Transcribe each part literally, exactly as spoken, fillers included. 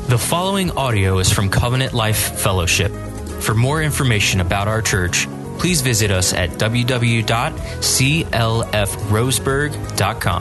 The following audio is from Covenant Life Fellowship. For more information about our church, please visit us at w w w dot c l f roseburg dot com.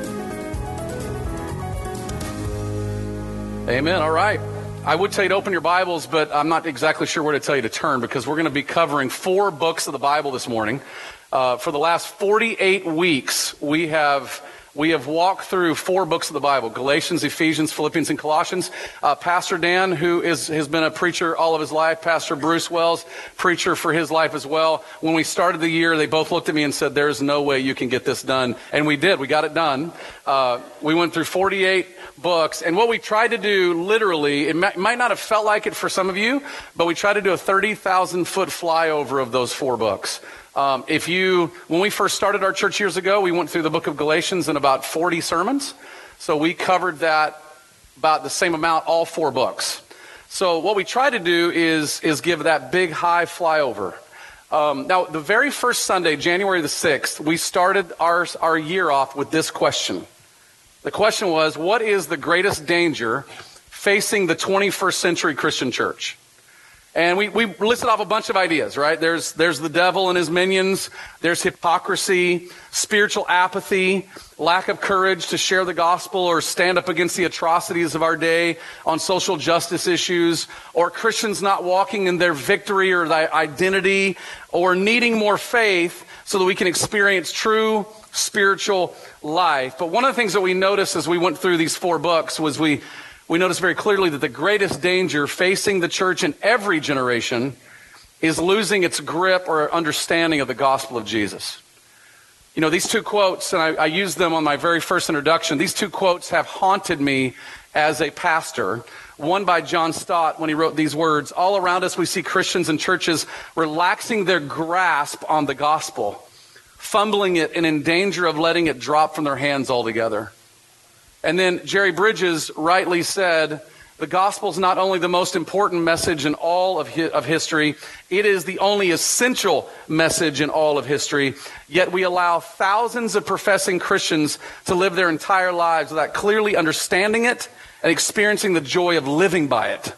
Amen. All right. I would tell you to open your Bibles, but I'm not exactly sure where to tell you to turn because we're going to be covering four books of the Bible this morning. Uh, for the last forty-eight weeks, we have... We have walked through four books of the Bible, Galatians, Ephesians, Philippians, and Colossians. Uh, Pastor Dan, who is, has been a preacher all of his life, Pastor Bruce Wells, preacher for his life as well. When we started the year, they both looked at me and said, there's no way you can get this done. And we did. We got it done. Uh, we went through forty-eight books. And what we tried to do, literally, it might, might not have felt like it for some of you, but we tried to do a thirty thousand foot flyover of those four books. Um, if you, when we first started our church years ago, we went through the book of Galatians in about forty sermons. So we covered that about the same amount, all four books. So what we try to do is, is give that big high flyover. Um, now, the very first Sunday, January the sixth, we started our, our year off with this question. The question was, what is the greatest danger facing the twenty-first century Christian church? And we, we listed off a bunch of ideas, right? There's, there's the devil and his minions. There's hypocrisy, spiritual apathy, lack of courage to share the gospel or stand up against the atrocities of our day on social justice issues, or Christians not walking in their victory or their identity, or needing more faith so that we can experience true spiritual life. But one of the things that we noticed as we went through these four books was we We notice very clearly that the greatest danger facing the church in every generation is losing its grip or understanding of the gospel of Jesus. You know, these two quotes, and I, I used them on my very first introduction, these two quotes have haunted me as a pastor. One by John Stott when he wrote these words, "All around us we see Christians and churches relaxing their grasp on the gospel, fumbling it and in danger of letting it drop from their hands altogether." And then Jerry Bridges rightly said, the gospel is not only the most important message in all of, hi- of history, it is the only essential message in all of history. Yet we allow thousands of professing Christians to live their entire lives without clearly understanding it and experiencing the joy of living by it.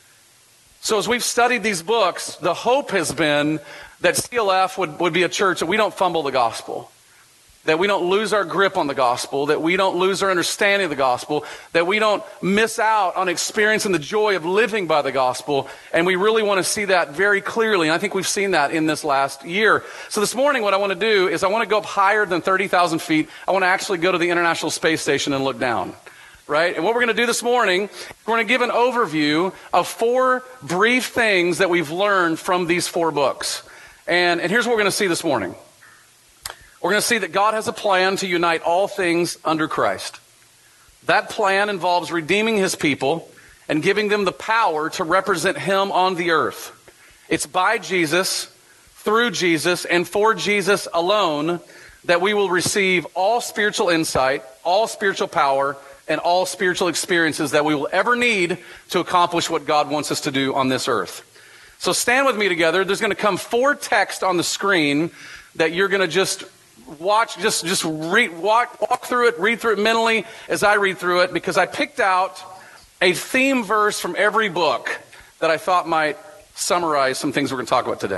So as we've studied these books, the hope has been that C L F would, would be a church that we don't fumble the gospel, that we don't lose our grip on the gospel, that we don't lose our understanding of the gospel, that we don't miss out on experiencing the joy of living by the gospel. And we really want to see that very clearly. And I think we've seen that in this last year. So this morning, what I want to do is I want to go up higher than thirty thousand feet. I want to actually go to the International Space Station and look down. Right? And what we're going to do this morning, we're going to give an overview of four brief things that we've learned from these four books. And, and here's what we're going to see this morning. We're going to see that God has a plan to unite all things under Christ. That plan involves redeeming his people and giving them the power to represent him on the earth. It's by Jesus, through Jesus, and for Jesus alone that we will receive all spiritual insight, all spiritual power, and all spiritual experiences that we will ever need to accomplish what God wants us to do on this earth. So stand with me together. There's going to come four texts on the screen that you're going to just watch, just just read, walk, walk through it, read through it mentally as I read through it, because I picked out a theme verse from every book that I thought might summarize some things we're going to talk about today.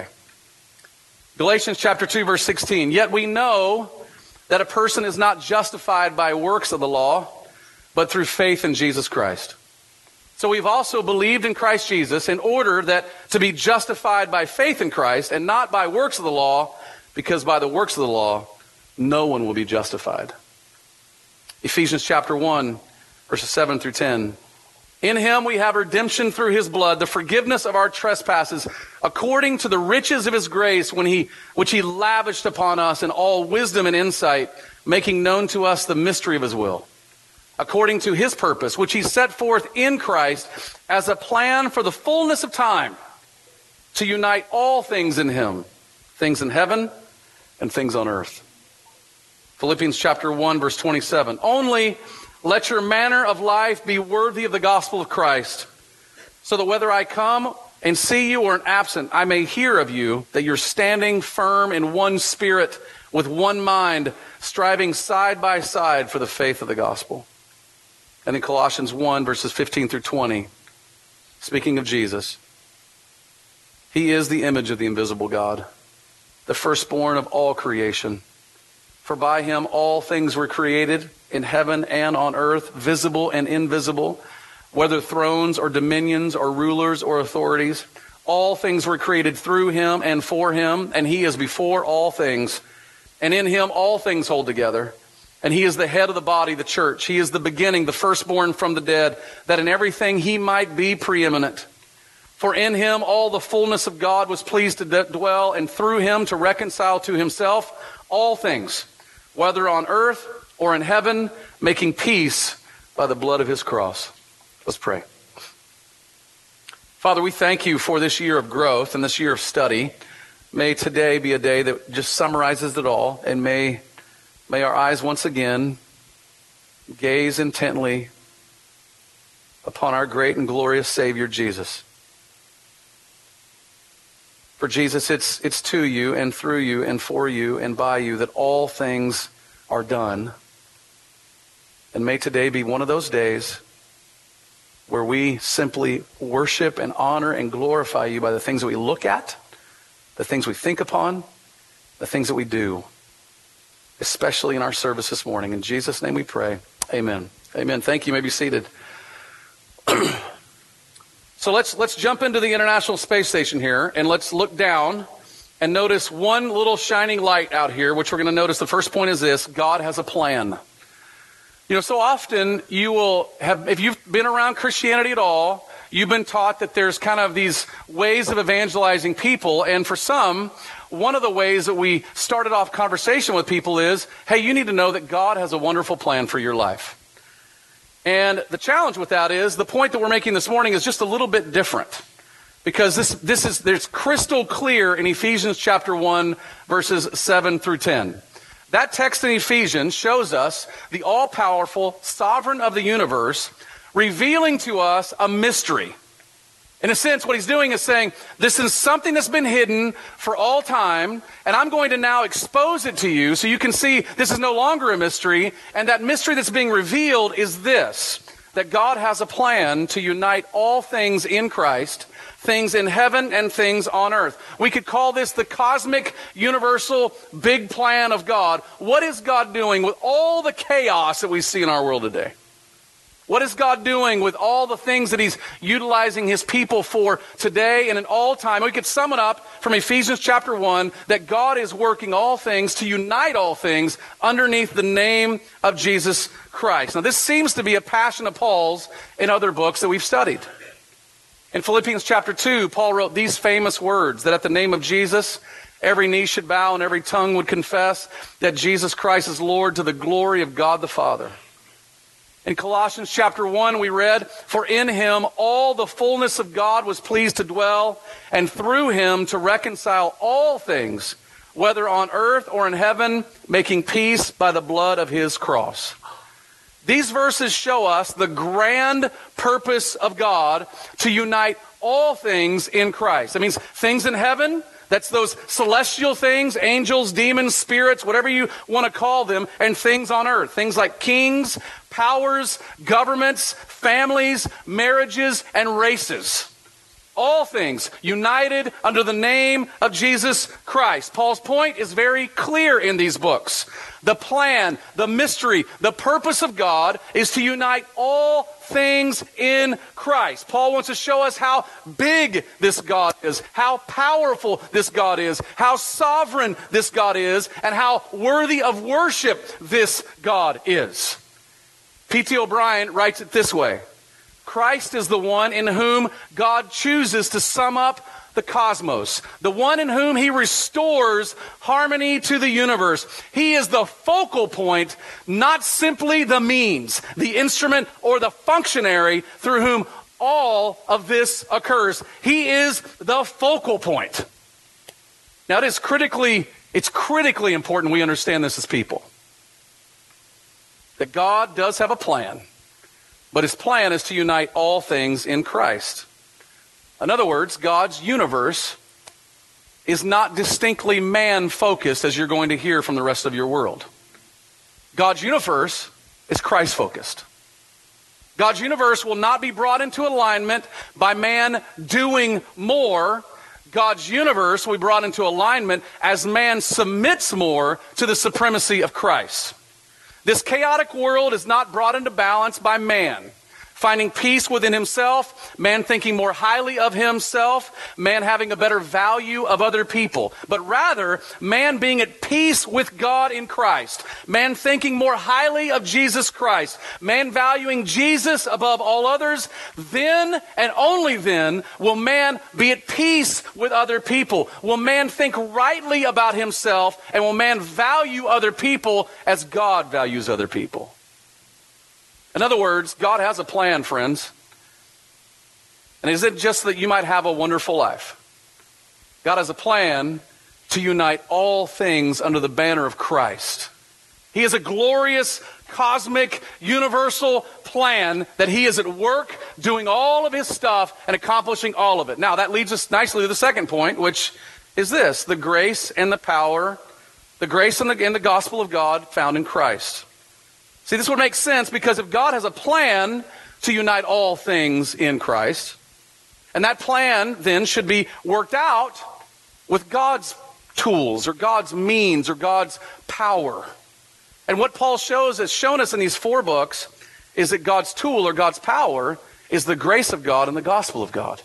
Galatians chapter two, verse sixteen. Yet we know that a person is not justified by works of the law, but through faith in Jesus Christ. So we've also believed in Christ Jesus in order that to be justified by faith in Christ and not by works of the law, because by the works of the law, no one will be justified. Ephesians chapter one, verses seven through ten. In him we have redemption through his blood, the forgiveness of our trespasses, according to the riches of his grace, when he, which he lavished upon us in all wisdom and insight, making known to us the mystery of his will, according to his purpose, which he set forth in Christ as a plan for the fullness of time, to unite all things in him, things in heaven and things on earth. Philippians chapter one, verse twenty-seven. Only let your manner of life be worthy of the gospel of Christ, so that whether I come and see you or am absent, I may hear of you that you're standing firm in one spirit, with one mind, striving side by side for the faith of the gospel. And in Colossians one, verses fifteen through twenty, speaking of Jesus, he is the image of the invisible God, the firstborn of all creation. For by him all things were created, in heaven and on earth, visible and invisible, whether thrones or dominions or rulers or authorities. All things were created through him and for him, and he is before all things. And in him all things hold together. And he is the head of the body, the church. He is the beginning, the firstborn from the dead, that in everything he might be preeminent. For in him all the fullness of God was pleased to d- dwell, and through him to reconcile to himself all things, whether on earth or in heaven, making peace by the blood of his cross. Let's pray. Father, we thank you for this year of growth and this year of study. May today be a day that just summarizes it all, and may, may our eyes once again gaze intently upon our great and glorious Savior, Jesus. For Jesus, it's, it's to you and through you and for you and by you that all things are done. And may today be one of those days where we simply worship and honor and glorify you by the things that we look at, the things we think upon, the things that we do, especially in our service this morning. In Jesus' name we pray. Amen. Amen. Thank you. You may be seated. So let's let's jump into the International Space Station here, and let's look down and notice one little shining light out here, which we're going to notice. The first point is this: God has a plan. You know, so often you will have, if you've been around Christianity at all, you've been taught that there's kind of these ways of evangelizing people. And for some, one of the ways that we started off conversation with people is, hey, you need to know that God has a wonderful plan for your life. And the challenge with that is the point that we're making this morning is just a little bit different. Because this, this is, there's crystal clear in Ephesians chapter one, verses seven through ten. That text in Ephesians shows us the all-powerful sovereign of the universe revealing to us a mystery. In a sense, what he's doing is saying, this is something that's been hidden for all time, and I'm going to now expose it to you so you can see this is no longer a mystery, and that mystery that's being revealed is this, that God has a plan to unite all things in Christ, things in heaven and things on earth. We could call this the cosmic, universal, big plan of God. What is God doing with all the chaos that we see in our world today? What is God doing with all the things that he's utilizing his people for today and in all time? We could sum it up from Ephesians chapter one, that God is working all things to unite all things underneath the name of Jesus Christ. Now, this seems to be a passion of Paul's in other books that we've studied. In Philippians chapter two, Paul wrote these famous words, that at the name of Jesus, every knee should bow and every tongue would confess that Jesus Christ is Lord, to the glory of God the Father. In Colossians chapter one, we read, for in him all the fullness of God was pleased to dwell, and through him to reconcile all things, whether on earth or in heaven, making peace by the blood of his cross. These verses show us the grand purpose of God to unite all things in Christ. That means things in heaven, that's those celestial things, angels, demons, spirits, whatever you want to call them, and things on earth. Things like kings, powers, governments, families, marriages, and races. All things united under the name of Jesus Christ. Paul's point is very clear in these books. The plan, the mystery, the purpose of God is to unite all things in Christ. Paul wants to show us how big this God is, how powerful this God is, how sovereign this God is, and how worthy of worship this God is. P T O'Brien writes it this way: Christ is the one in whom God chooses to sum up the cosmos, the one in whom he restores harmony to the universe. He is the focal point, not simply the means, the instrument, or the functionary through whom all of this occurs. He is the focal point. Now, it is critically, it's critically important we understand this as people. That God does have a plan, but his plan is to unite all things in Christ. In other words, God's universe is not distinctly man-focused, as you're going to hear from the rest of your world. God's universe is Christ-focused. God's universe will not be brought into alignment by man doing more. God's universe will be brought into alignment as man submits more to the supremacy of Christ. This chaotic world is not brought into balance by man finding peace within himself, man thinking more highly of himself, man having a better value of other people, but rather man being at peace with God in Christ, man thinking more highly of Jesus Christ, man valuing Jesus above all others. Then and only then will man be at peace with other people. Will man think rightly about himself, and will man value other people as God values other people. In other words, God has a plan, friends. And it isn't just that you might have a wonderful life. God has a plan to unite all things under the banner of Christ. He has a glorious, cosmic, universal plan that he is at work doing all of his stuff and accomplishing all of it. Now, that leads us nicely to the second point, which is this: the grace and the power, the grace and the, and the gospel of God found in Christ. See, this would make sense because if God has a plan to unite all things in Christ, and that plan then should be worked out with God's tools or God's means or God's power. And what Paul shows has shown us in these four books is that God's tool or God's power is the grace of God and the gospel of God.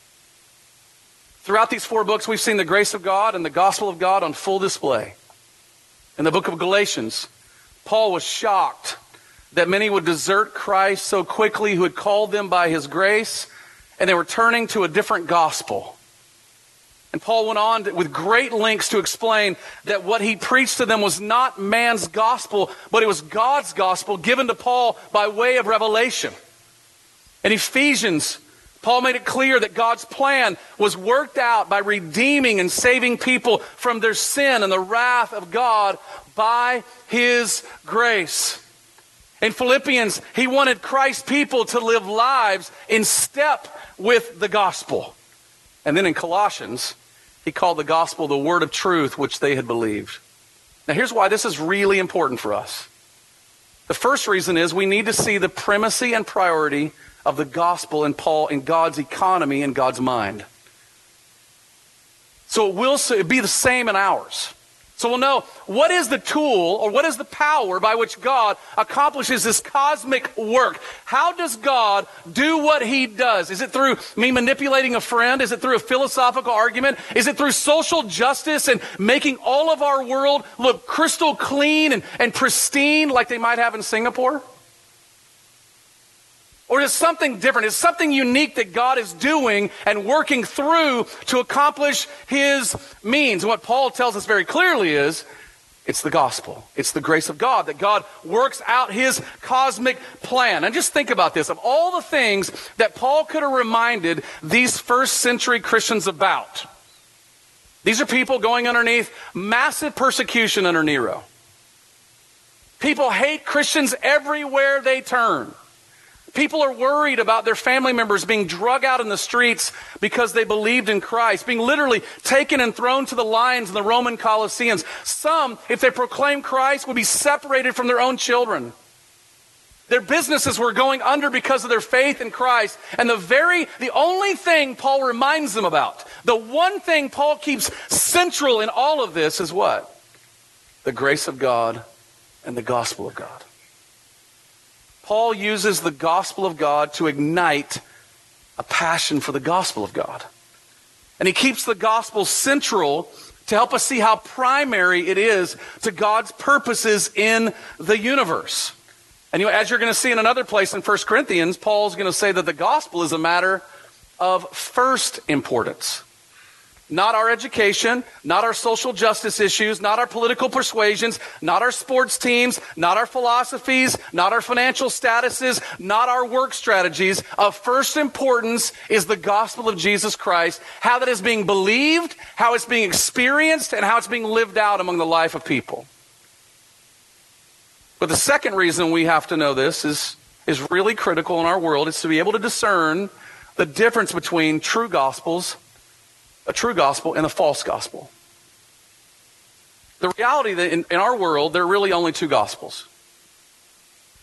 Throughout these four books, we've seen the grace of God and the gospel of God on full display. In the book of Galatians, Paul was shocked that many would desert Christ so quickly who had called them by his grace, and they were turning to a different gospel. And Paul went on to, with great lengths to explain that what he preached to them was not man's gospel, but it was God's gospel given to Paul by way of revelation. In Ephesians, Paul made it clear that God's plan was worked out by redeeming and saving people from their sin and the wrath of God by his grace. In Philippians, he wanted Christ's people to live lives in step with the gospel. And then in Colossians, he called the gospel the word of truth which they had believed. Now here's why this is really important for us. The first reason is we need to see the primacy and priority of the gospel in Paul in God's economy and God's mind. So it will be the same in ours. So we'll know what is the tool or what is the power by which God accomplishes this cosmic work. How does God do what he does? Is it through me manipulating a friend? Is it through a philosophical argument? Is it through social justice and making all of our world look crystal clean and, and pristine like they might have in Singapore? Or is something different? Is something unique that God is doing and working through to accomplish his means? And what Paul tells us very clearly is, it's the gospel. It's the grace of God, that God works out his cosmic plan. And just think about this. Of all the things that Paul could have reminded these first century Christians about, these are people going underneath massive persecution under Nero. People hate Christians everywhere they turn. People are worried about their family members being drug out in the streets because they believed in Christ, being literally taken and thrown to the lions in the Roman Colosseums. Some, if they proclaim Christ, would be separated from their own children. Their businesses were going under because of their faith in Christ. And the very, the only thing Paul reminds them about, the one thing Paul keeps central in all of this is what? The grace of God and the gospel of God. Paul uses the gospel of God to ignite a passion for the gospel of God. And he keeps the gospel central to help us see how primary it is to God's purposes in the universe. And you know, as you're going to see in another place in First Corinthians, Paul's going to say that the gospel is a matter of first importance. Not our education, not our social justice issues, not our political persuasions, not our sports teams, not our philosophies, not our financial statuses, not our work strategies. Of first importance is the gospel of Jesus Christ, how that is being believed, how it's being experienced, and how it's being lived out among the life of people. But the second reason we have to know this is, is really critical in our world, is to be able to discern the difference between true gospels, a true gospel, and a false gospel. The reality that in, in our world, there are really only two gospels.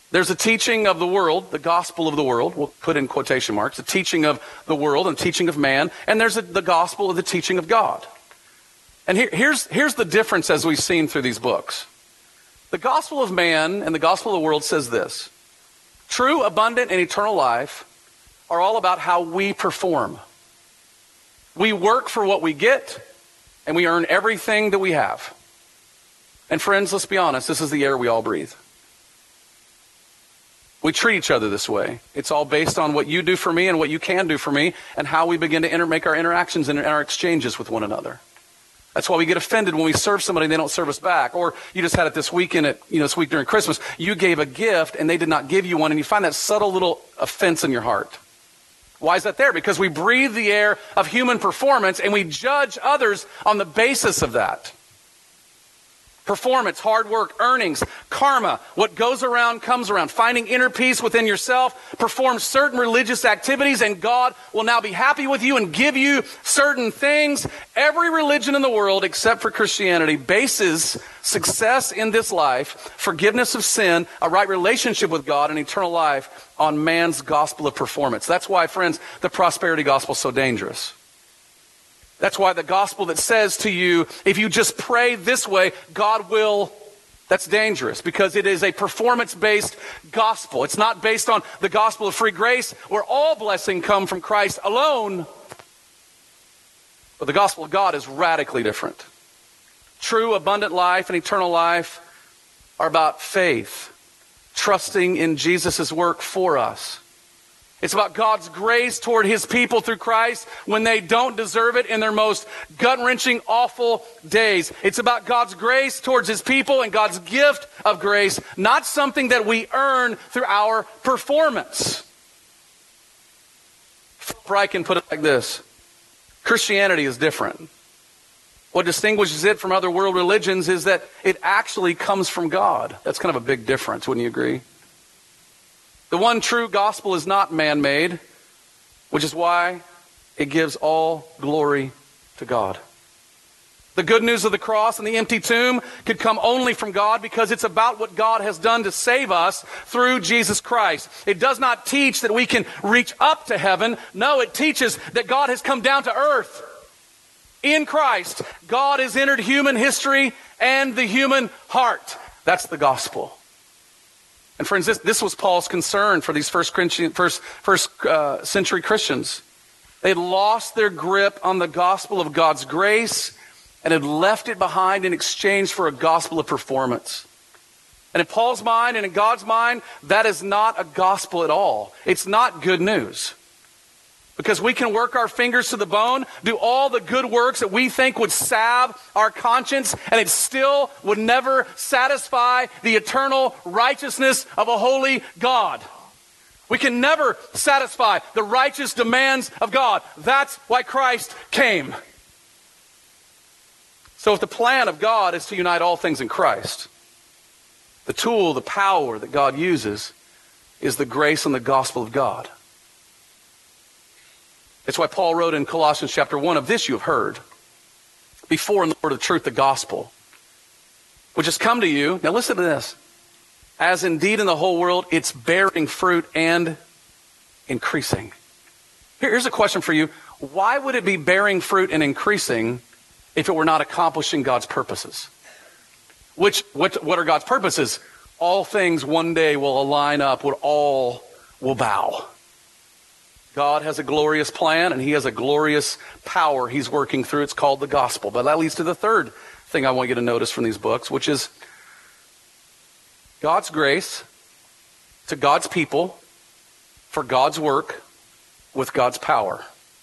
There's a teaching of the world, the gospel of the world, we'll put in quotation marks, the teaching of the world and teaching of man, and there's a, the gospel of the teaching of God. And here, here's, here's the difference as we've seen through these books. The gospel of man and the gospel of the world says this: true, abundant, and eternal life are all about how we perform. We work for what we get, and we earn everything that we have. And friends, let's be honest, this is the air we all breathe. We treat each other this way. It's all based on what you do for me and what you can do for me and how we begin to inter- make our interactions and our exchanges with one another. That's why we get offended when we serve somebody and they don't serve us back. Or you just had it this weekend, at, you know, this week during Christmas. You gave a gift and they did not give you one, and you find that subtle little offense in your heart. Why is that there? Because we breathe the air of human performance and we judge others on the basis of that. Performance, hard work, earnings, karma, what goes around comes around. Finding inner peace within yourself, perform certain religious activities, and God will now be happy with you and give you certain things. Every religion in the world, except for Christianity, bases success in this life, forgiveness of sin, a right relationship with God, and eternal life on man's gospel of performance. That's why, friends, the prosperity gospel is so dangerous. That's why the gospel that says to you, if you just pray this way, God will, that's dangerous, because it is a performance-based gospel. It's not based on the gospel of free grace, where all blessing come from Christ alone. But the gospel of God is radically different. True, abundant life and eternal life are about faith, trusting in Jesus' work for us. It's about God's grace toward his people through Christ when they don't deserve it in their most gut-wrenching, awful days. It's about God's grace towards his people and God's gift of grace, not something that we earn through our performance. Bryken put it like this: Christianity is different. What distinguishes it from other world religions is that it actually comes from God. That's kind of a big difference, wouldn't you agree? The one true gospel is not man-made, which is why it gives all glory to God. The good news of the cross and the empty tomb could come only from God, because it's about what God has done to save us through Jesus Christ. It does not teach that we can reach up to heaven. No, it teaches that God has come down to earth. In Christ, God has entered human history and the human heart. That's the gospel. And friends, this, this was Paul's concern for these first, first, first uh, century Christians. They had lost their grip on the gospel of God's grace and had left it behind in exchange for a gospel of performance. And in Paul's mind and in God's mind, that is not a gospel at all. It's not good news. Because we can work our fingers to the bone, do all the good works that we think would salve our conscience, and it still would never satisfy the eternal righteousness of a holy God. We can never satisfy the righteous demands of God. That's why Christ came. So if the plan of God is to unite all things in Christ, the tool, the power that God uses is the grace and the gospel of God. It's why Paul wrote in Colossians chapter one, "Of this you have heard before in the word of truth, the gospel, which has come to you." Now listen to this. "As indeed in the whole world, it's bearing fruit and increasing." Here's a question for you. Why would it be bearing fruit and increasing if it were not accomplishing God's purposes? Which, what, what are God's purposes? All things one day will align up, where all will bow. God has a glorious plan, and he has a glorious power he's working through. It's called the gospel. But that leads to the third thing I want you to notice from these books, which is God's grace to God's people for God's work with God's power.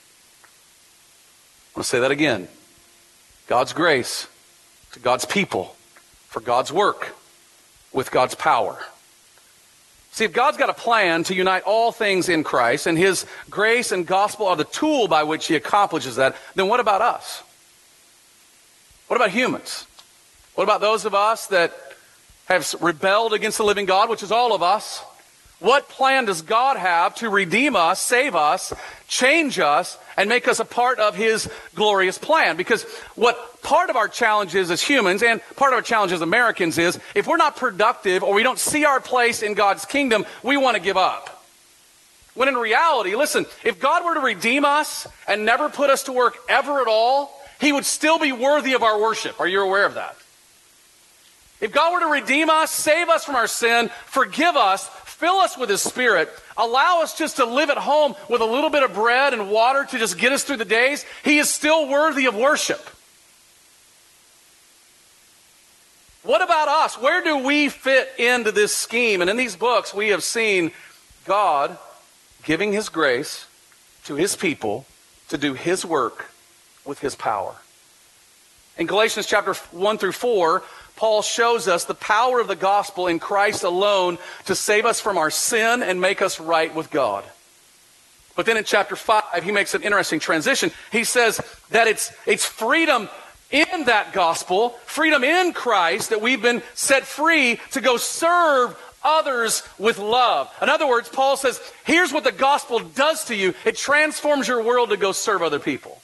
I'm going to say that again. God's grace to God's people for God's work with God's power. See, if God's got a plan to unite all things in Christ, and his grace and gospel are the tool by which he accomplishes that, then what about us? What about humans? What about those of us that have rebelled against the living God, which is all of us? What plan does God have to redeem us, save us, change us, and make us a part of his glorious plan? Because what part of our challenge is as humans, and part of our challenge as Americans is, if we're not productive or we don't see our place in God's kingdom, we want to give up. When in reality, listen, if God were to redeem us and never put us to work ever at all, he would still be worthy of our worship. Are you aware of that? If God were to redeem us, save us from our sin, forgive us, fill us with his Spirit, allow us just to live at home with a little bit of bread and water to just get us through the days, he is still worthy of worship. What about us? Where do we fit into this scheme? And in these books, we have seen God giving his grace to his people to do his work with his power. In Galatians chapter one through four, Paul shows us the power of the gospel in Christ alone to save us from our sin and make us right with God. But then in chapter five, he makes an interesting transition. He says that it's, it's freedom in that gospel, freedom in Christ, that we've been set free to go serve others with love. In other words, Paul says, here's what the gospel does to you. It transforms your world to go serve other people.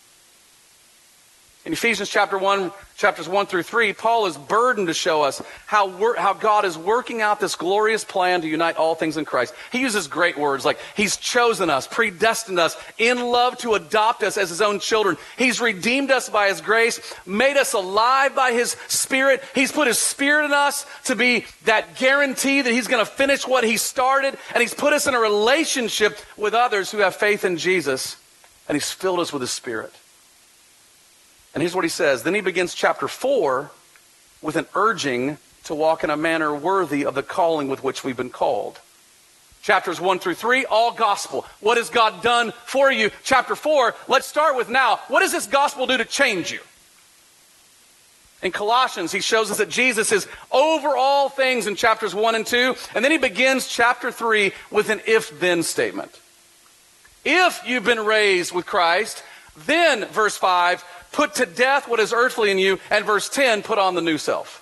In Ephesians chapter one, chapters one through three, Paul is burdened to show us how, wor- how God is working out this glorious plan to unite all things in Christ. He uses great words like he's chosen us, predestined us, in love to adopt us as his own children. He's redeemed us by his grace, made us alive by his Spirit. He's put his Spirit in us to be that guarantee that he's going to finish what he started. And he's put us in a relationship with others who have faith in Jesus. And he's filled us with his Spirit. And here's what he says. Then he begins chapter four with an urging to walk in a manner worthy of the calling with which we've been called. Chapters one through three, all gospel. What has God done for you? Chapter four, let's start with now. What does this gospel do to change you? In Colossians, he shows us that Jesus is over all things in chapters one and two. And then he begins chapter three with an if-then statement. If you've been raised with Christ, then, verse five, put to death what is earthly in you, and verse ten, put on the new self.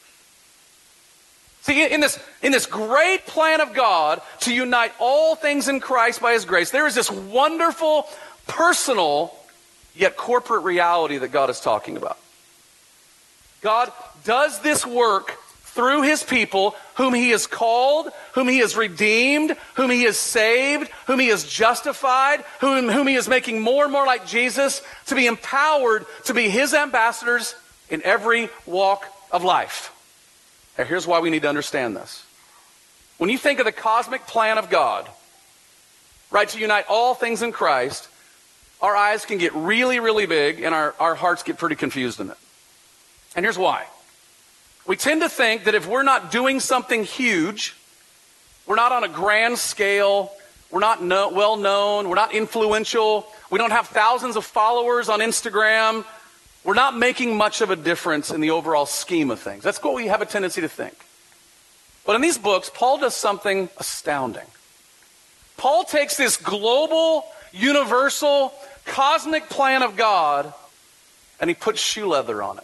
See, in this, in this great plan of God to unite all things in Christ by his grace, there is this wonderful, personal, yet corporate reality that God is talking about. God does this work through his people whom he has called, whom he has redeemed, whom he has saved, whom he has justified, whom, whom he is making more and more like Jesus, to be empowered to be his ambassadors in every walk of life. Now, here's why we need to understand this. When you think of the cosmic plan of God, right, to unite all things in Christ, our eyes can get really, really big and our, our hearts get pretty confused in it. And here's why. We tend to think that if we're not doing something huge, we're not on a grand scale, we're not know, well known, we're not influential, we don't have thousands of followers on Instagram, we're not making much of a difference in the overall scheme of things. That's what we have a tendency to think. But in these books, Paul does something astounding. Paul takes this global, universal, cosmic plan of God and he puts shoe leather on it.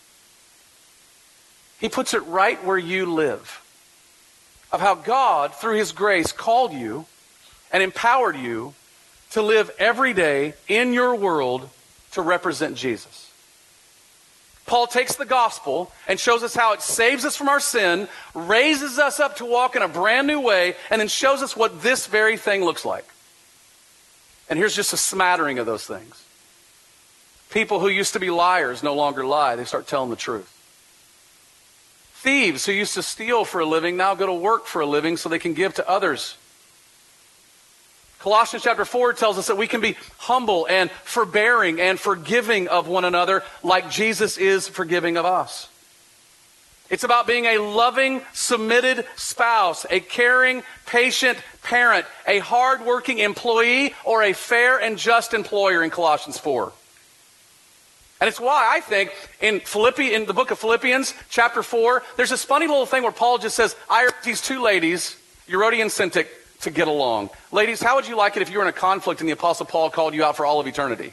He puts it right where you live. Of how God, through his grace, called you and empowered you to live every day in your world to represent Jesus. Paul takes the gospel and shows us how it saves us from our sin, raises us up to walk in a brand new way, and then shows us what this very thing looks like. And here's just a smattering of those things. People who used to be liars no longer lie. They start telling the truth. Thieves who used to steal for a living now go to work for a living so they can give to others. Colossians chapter four tells us that we can be humble and forbearing and forgiving of one another like Jesus is forgiving of us. It's about being a loving, submitted spouse, a caring, patient parent, a hardworking employee, or a fair and just employer in Colossians four. And it's why I think in Philippi, in the book of Philippians, chapter four, there's this funny little thing where Paul just says, I urge these two ladies, Euodia and Syntyche, to get along. Ladies, how would you like it if you were in a conflict and the Apostle Paul called you out for all of eternity?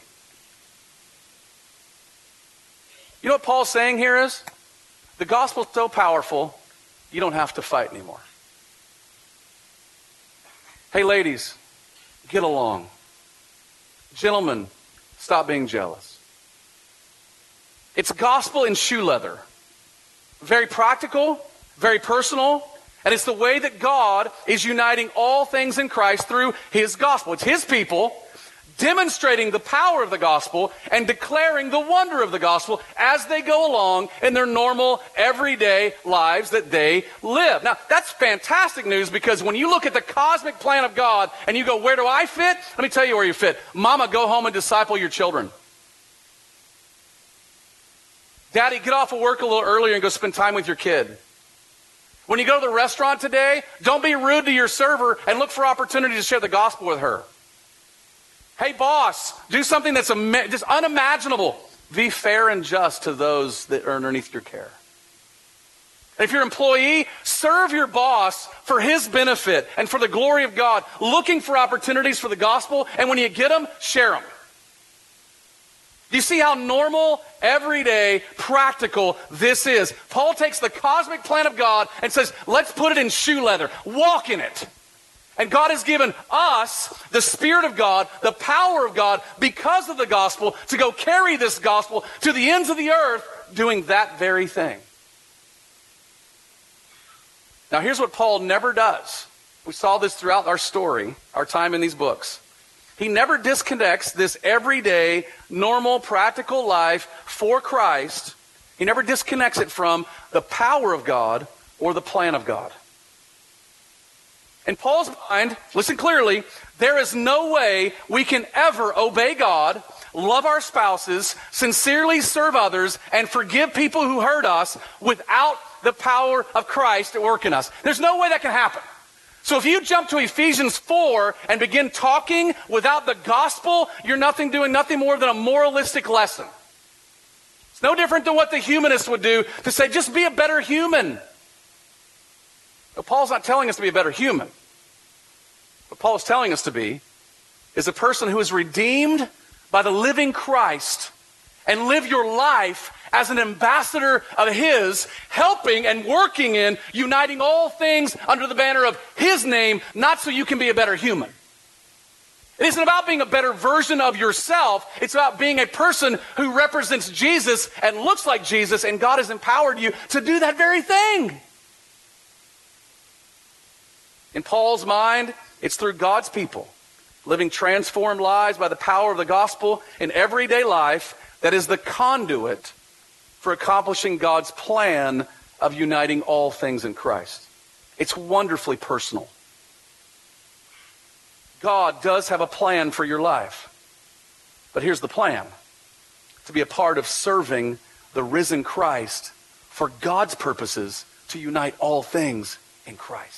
You know what Paul's saying here is? The gospel's so powerful, you don't have to fight anymore. Hey, ladies, get along. Gentlemen, stop being jealous. It's gospel in shoe leather. Very practical, very personal, and it's the way that God is uniting all things in Christ through His gospel. It's His people demonstrating the power of the gospel and declaring the wonder of the gospel as they go along in their normal, everyday lives that they live. Now, that's fantastic news, because when you look at the cosmic plan of God and you go, where do I fit? Let me tell you where you fit. Mama, go home and disciple your children. Daddy, get off of work a little earlier and go spend time with your kid. When you go to the restaurant today, don't be rude to your server and look for opportunity to share the gospel with her. Hey, boss, do something that's ima- just unimaginable. Be fair and just to those that are underneath your care. If you're an employee, serve your boss for his benefit and for the glory of God, looking for opportunities for the gospel, and when you get them, share them. Do you see how normal, everyday, practical this is? Paul takes the cosmic plan of God and says, let's put it in shoe leather. Walk in it. And God has given us the Spirit of God, the power of God, because of the gospel, to go carry this gospel to the ends of the earth, doing that very thing. Now, here's what Paul never does. We saw this throughout our story, our time in these books. He never disconnects this everyday, normal, practical life for Christ. He never disconnects it from the power of God or the plan of God. In Paul's mind, listen clearly, there is no way we can ever obey God, love our spouses, sincerely serve others, and forgive people who hurt us without the power of Christ at work in us. There's no way that can happen. So if you jump to Ephesians four and begin talking without the gospel, you're nothing doing nothing more than a moralistic lesson. It's no different than what the humanists would do to say, just be a better human. But Paul's not telling us to be a better human. What Paul is telling us to be is a person who is redeemed by the living Christ, and live your life as an ambassador of His, helping and working in uniting all things under the banner of His name, not so you can be a better human. It isn't about being a better version of yourself. It's about being a person who represents Jesus and looks like Jesus, and God has empowered you to do that very thing. In Paul's mind, it's through God's people, living transformed lives by the power of the gospel in everyday life, that is the conduit for accomplishing God's plan of uniting all things in Christ. It's wonderfully personal. God does have a plan for your life. But here's the plan: to be a part of serving the risen Christ for God's purposes, to unite all things in Christ.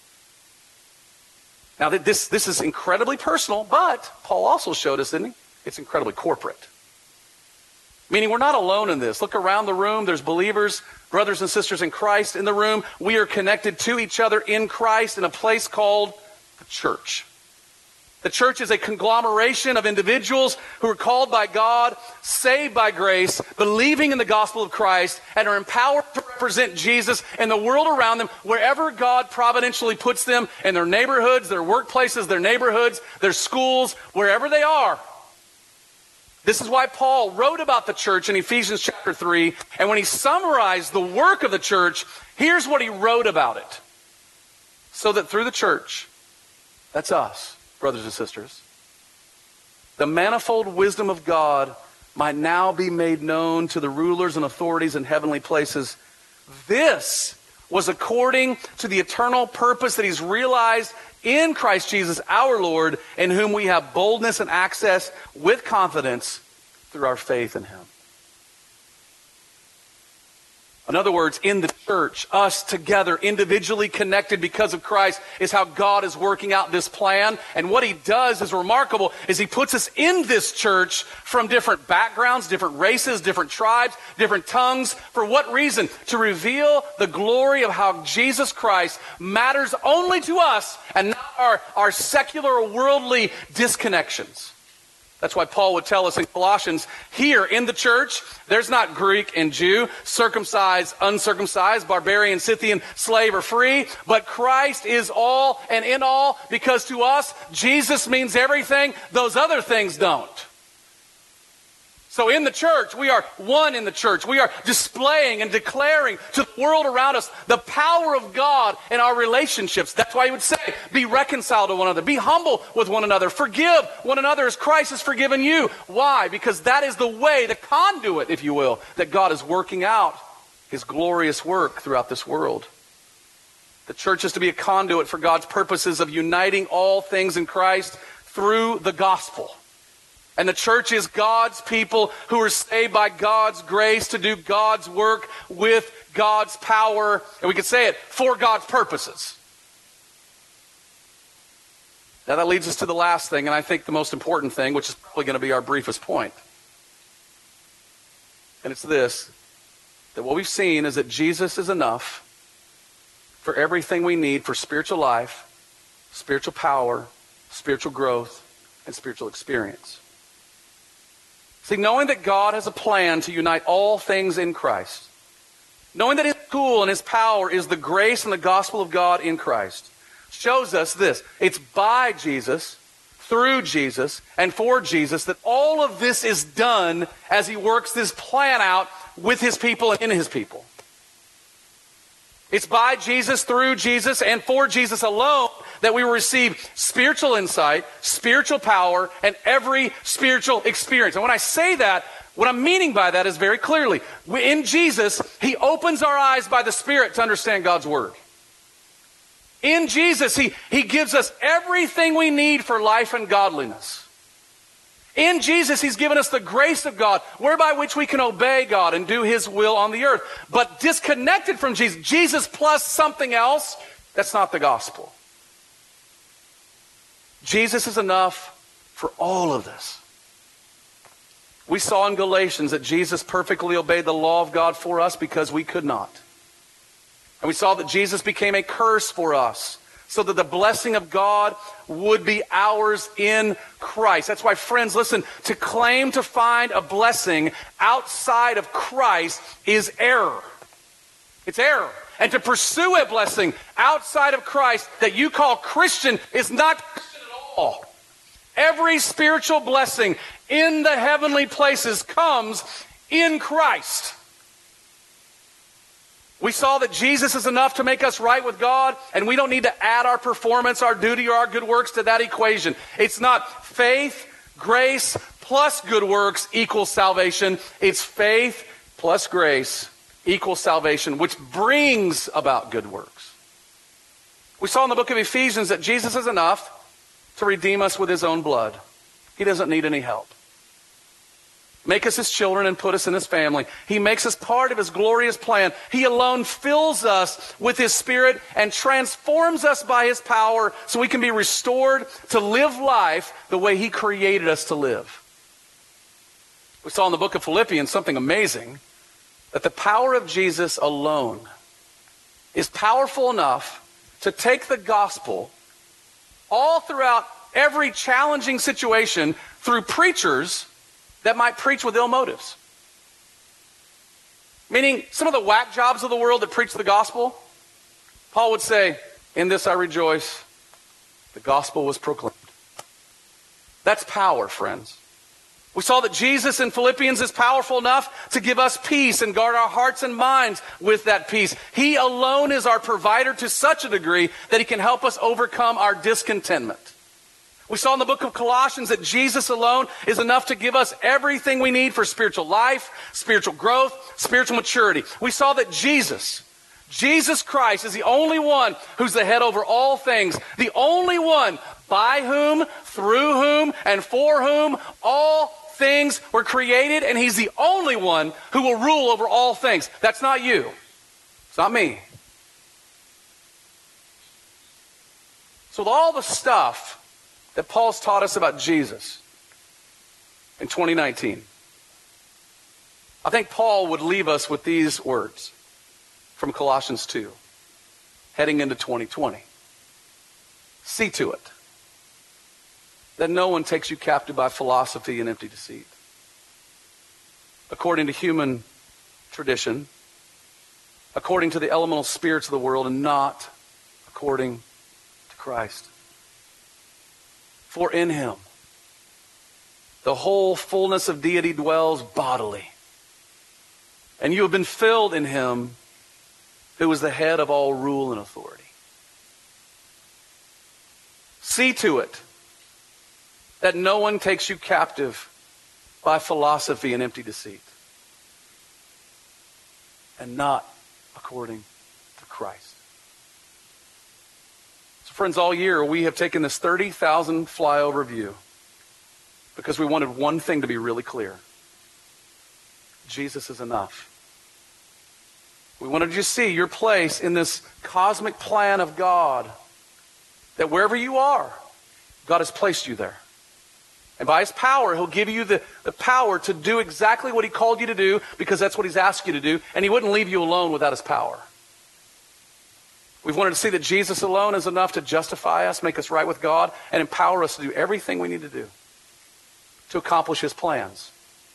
Now, this, this is incredibly personal, but Paul also showed us, didn't he? It's incredibly corporate. Meaning we're not alone in this. Look around the room. There's believers, brothers and sisters in Christ in the room. We are connected to each other in Christ in a place called the church. The church is a conglomeration of individuals who are called by God, saved by grace, believing in the gospel of Christ, and are empowered to represent Jesus in the world around them, wherever God providentially puts them, in their neighborhoods, their workplaces, their neighborhoods, their schools, wherever they are. This is why Paul wrote about the church in Ephesians chapter three, and when he summarized the work of the church, here's what he wrote about it. So that through the church, that's us, brothers and sisters, the manifold wisdom of God might now be made known to the rulers and authorities in heavenly places. This was according to the eternal purpose that He's realized in Christ Jesus our Lord, in whom we have boldness and access with confidence through our faith in Him. In other words, in the church, us together, individually connected because of Christ, is how God is working out this plan. And what He does is remarkable, is He puts us in this church from different backgrounds, different races, different tribes, different tongues. For what reason? To reveal the glory of how Jesus Christ matters only to us and not our, our secular or worldly disconnections. That's why Paul would tell us in Colossians, here in the church, there's not Greek and Jew, circumcised, uncircumcised, barbarian, Scythian, slave or free, but Christ is all and in all, because to us, Jesus means everything. Those other things don't. So in the church, we are one in the church. We are displaying and declaring to the world around us the power of God in our relationships. That's why he would say, be reconciled to one another. Be humble with one another. Forgive one another as Christ has forgiven you. Why? Because that is the way, the conduit, if you will, that God is working out his glorious work throughout this world. The church is to be a conduit for God's purposes of uniting all things in Christ through the gospel. And the church is God's people who are saved by God's grace to do God's work with God's power. And we could say it, for God's purposes. Now that leads us to the last thing, and I think the most important thing, which is probably going to be our briefest point. And it's this, that what we've seen is that Jesus is enough for everything we need for spiritual life, spiritual power, spiritual growth, and spiritual experience. See, knowing that God has a plan to unite all things in Christ, knowing that his tool and his power is the grace and the gospel of God in Christ, shows us this. It's by Jesus, through Jesus, and for Jesus that all of this is done as he works this plan out with his people and in his people. It's by Jesus, through Jesus, and for Jesus alone that we will receive spiritual insight, spiritual power, and every spiritual experience. And when I say that, what I'm meaning by that is very clearly, in Jesus, he opens our eyes by the Spirit to understand God's Word. In Jesus, he, he gives us everything we need for life and godliness. In Jesus, he's given us the grace of God, whereby which we can obey God and do his will on the earth. But disconnected from Jesus, Jesus plus something else, that's not the gospel. Jesus is enough for all of this. We saw in Galatians that Jesus perfectly obeyed the law of God for us because we could not. And we saw that Jesus became a curse for us, so that the blessing of God would be ours in Christ. That's why, friends, listen, to claim to find a blessing outside of Christ is error. It's error. And to pursue a blessing outside of Christ that you call Christian is not Christian at all. Every spiritual blessing in the heavenly places comes in Christ. We saw that Jesus is enough to make us right with God, and we don't need to add our performance, our duty, or our good works to that equation. It's not faith, grace, plus good works equals salvation. It's faith plus grace equals salvation, which brings about good works. We saw in the book of Ephesians that Jesus is enough to redeem us with his own blood. He doesn't need any help. Make us his children and put us in his family. He makes us part of his glorious plan. He alone fills us with his Spirit and transforms us by his power so we can be restored to live life the way he created us to live. We saw in the book of Philippians something amazing, that the power of Jesus alone is powerful enough to take the gospel all throughout every challenging situation through preachers that might preach with ill motives. Meaning, some of the whack jobs of the world that preach the gospel, Paul would say, in this I rejoice, the gospel was proclaimed. That's power, friends. We saw that Jesus in Philippians is powerful enough to give us peace and guard our hearts and minds with that peace. He alone is our provider to such a degree that he can help us overcome our discontentment. We saw in the book of Colossians that Jesus alone is enough to give us everything we need for spiritual life, spiritual growth, spiritual maturity. We saw that Jesus, Jesus Christ is the only one who's the head over all things, the only one by whom, through whom, and for whom all things were created, and he's the only one who will rule over all things. That's not you. It's not me. So with all the stuff that Paul's taught us about Jesus in twenty nineteen, I think Paul would leave us with these words from Colossians two, heading into twenty twenty. See to it that no one takes you captive by philosophy and empty deceit, according to human tradition, according to the elemental spirits of the world, and not according to Christ. For in him the whole fullness of deity dwells bodily, and you have been filled in him who is the head of all rule and authority. See to it that no one takes you captive by philosophy and empty deceit, and not according to Christ. So friends, all year we have taken this thirty thousand flyover view because we wanted one thing to be really clear. Jesus is enough. We wanted you to see your place in this cosmic plan of God, that wherever you are, God has placed you there. And by his power, he'll give you the, the power to do exactly what he called you to do, because that's what he's asked you to do, and he wouldn't leave you alone without his power. We've wanted to see that Jesus alone is enough to justify us, make us right with God, and empower us to do everything we need to do to accomplish his plans.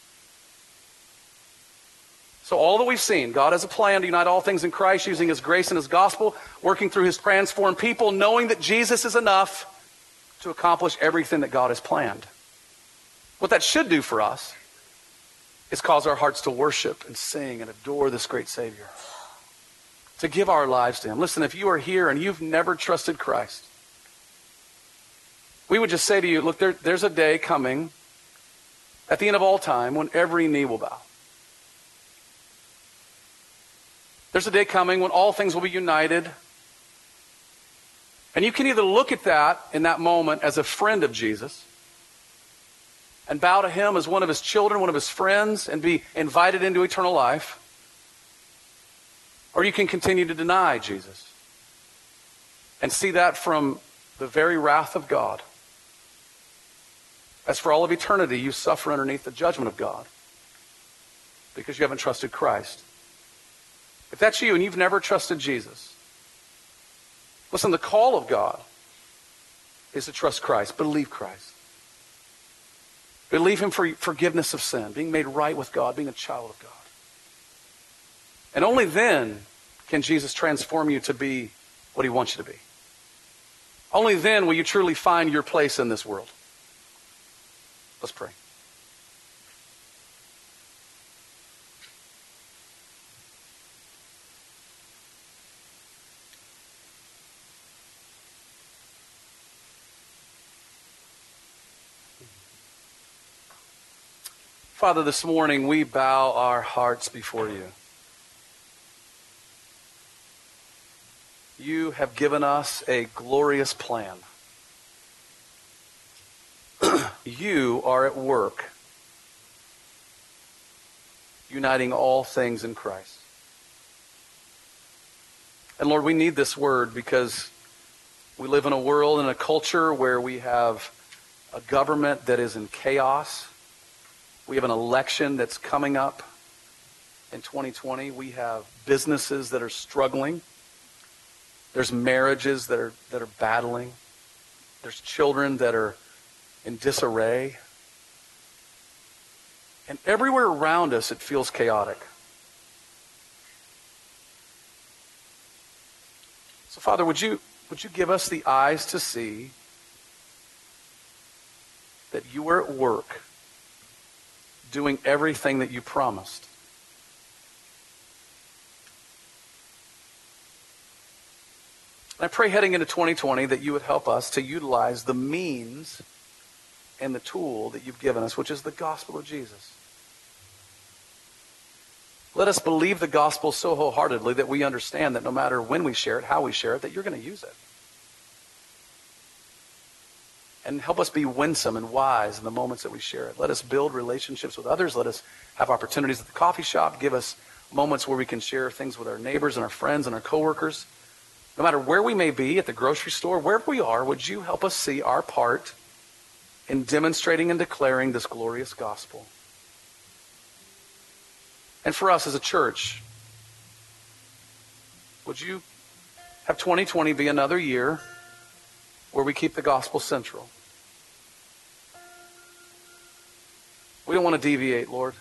So all that we've seen, God has a plan to unite all things in Christ, using his grace and his gospel, working through his transformed people, knowing that Jesus is enough to accomplish everything that God has planned. What that should do for us is cause our hearts to worship and sing and adore this great Savior, to give our lives to him. Listen, if you are here and you've never trusted Christ, we would just say to you, look, there, there's a day coming at the end of all time when every knee will bow. There's a day coming when all things will be united. And you can either look at that in that moment as a friend of Jesus and bow to him as one of his children, one of his friends, and be invited into eternal life. Or you can continue to deny Jesus and see that from the very wrath of God. As for all of eternity, you suffer underneath the judgment of God because you haven't trusted Christ. If that's you and you've never trusted Jesus, listen, the call of God is to trust Christ, believe Christ. Believe him for forgiveness of sin, being made right with God, being a child of God. And only then can Jesus transform you to be what he wants you to be. Only then will you truly find your place in this world. Let's pray. Father, this morning we bow our hearts before you. You have given us a glorious plan. You are at work, uniting all things in Christ. And Lord, we need this word because we live in a world and a culture where we have a government that is in chaos. We have an election that's coming up in twenty twenty. We have businesses that are struggling. There's marriages that are that are battling. There's children that are in disarray. And everywhere around us, it feels chaotic. So, Father, would you would you give us the eyes to see that you are at work doing everything that you promised? And I pray heading into twenty twenty that you would help us to utilize the means and the tool that you've given us, which is the gospel of Jesus. Let us believe the gospel so wholeheartedly that we understand that no matter when we share it, how we share it, that you're going to use it. And help us be winsome and wise in the moments that we share it. Let us build relationships with others. Let us have opportunities at the coffee shop. Give us moments where we can share things with our neighbors and our friends and our coworkers. No matter where we may be, at the grocery store, wherever we are, would you help us see our part in demonstrating and declaring this glorious gospel? And for us as a church, would you have twenty twenty be another year where we keep the gospel central? We don't want to deviate, Lord.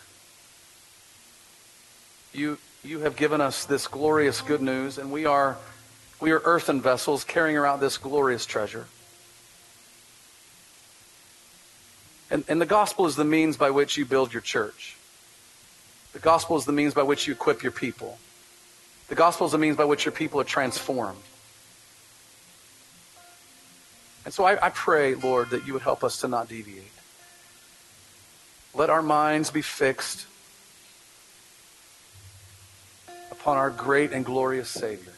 You, you have given us this glorious good news, and we are, we are earthen vessels carrying around this glorious treasure. And, and the gospel is the means by which you build your church. The gospel is the means by which you equip your people. The gospel is the means by which your people are transformed. And so I, I pray, Lord, that you would help us to not deviate. Let our minds be fixed upon our great and glorious Savior.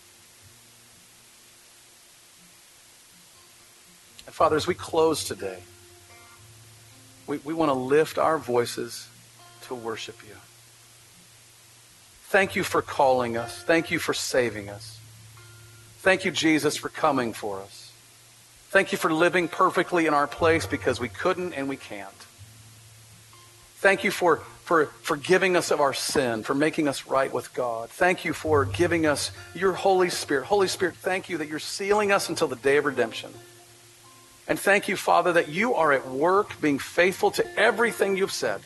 And Father, as we close today, we, we want to lift our voices to worship you. Thank you for calling us. Thank you for saving us. Thank you, Jesus, for coming for us. Thank you for living perfectly in our place because we couldn't and we can't. Thank you for, for forgiving us of our sin, for making us right with God. Thank you for giving us your Holy Spirit. Holy Spirit, thank you that you're sealing us until the day of redemption. And thank you, Father, that you are at work being faithful to everything you've said.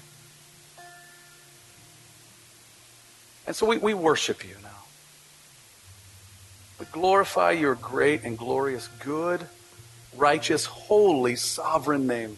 And so we, we worship you now. We glorify your great and glorious, good, righteous, holy, sovereign name.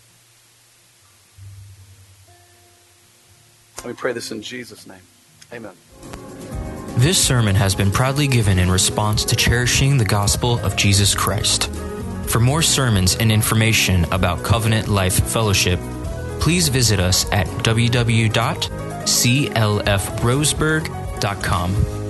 And we pray this in Jesus' name. Amen. This sermon has been proudly given in response to cherishing the gospel of Jesus Christ. For more sermons and information about Covenant Life Fellowship, please visit us at w w w dot c l f roseburg dot com.